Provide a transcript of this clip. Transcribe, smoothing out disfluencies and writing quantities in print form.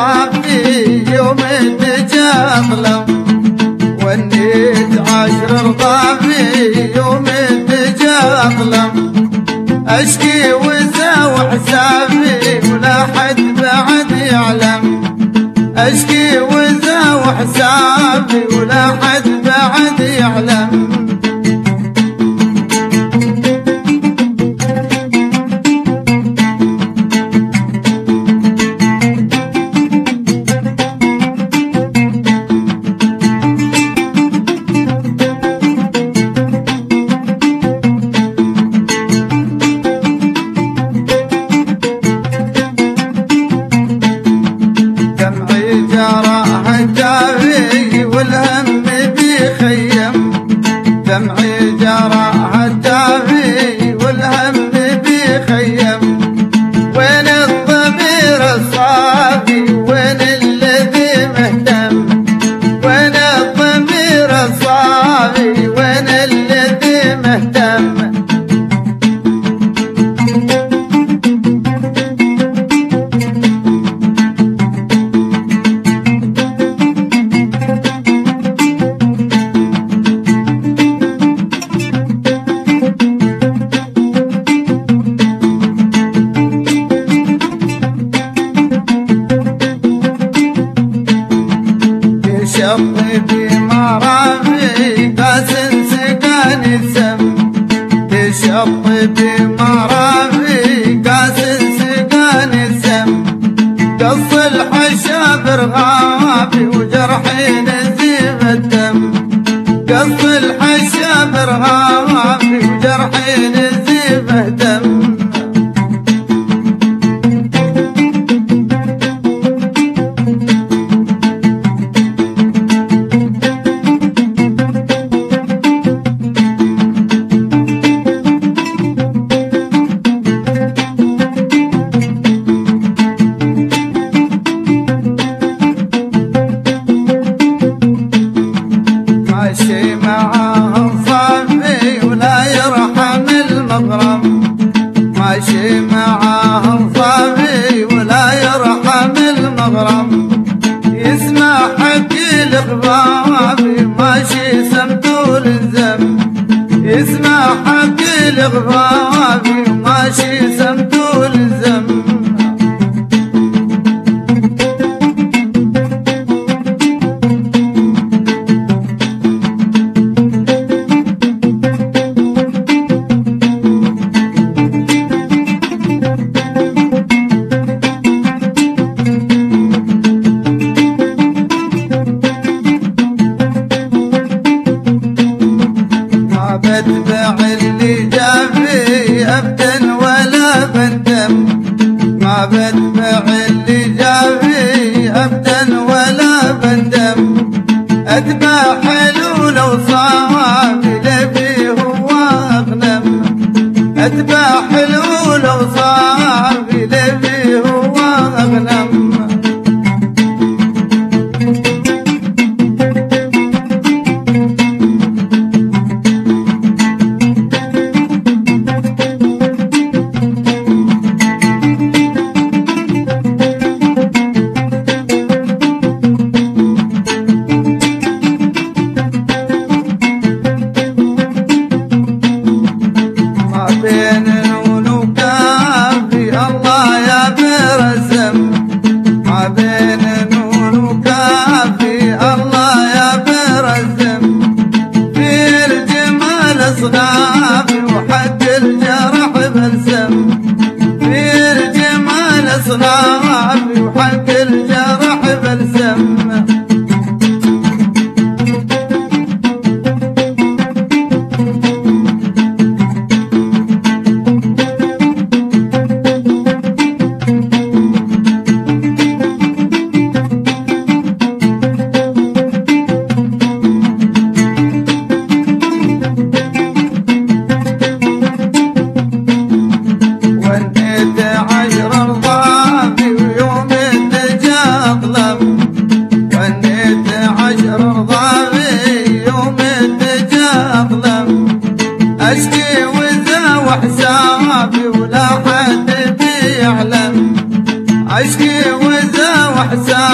صافي يوم الدجى ظلم، والنيت عاشر رضافي يوم الدجى ظلم. اشكي وزا وحسابي ولا حد بعد يعلم، اشكي وزا وحسابي ولا حد بعد يعلم. والهم بيخيم، دمعي جرى هالدافي والهم بيخيم. وين الضمير الصافي وين الذي مهتم، وين الضمير الصافي وين الذي مهتم. شطبي مرافي قاس سقان السم، شطبي مرافي قاس سقان السم. قص الحشا برغافي وجرحي نزيف الدم، قص الحشا برغافي وجرحي نزيف الدم. ماشي معاه صافي ولا يرحم وحساب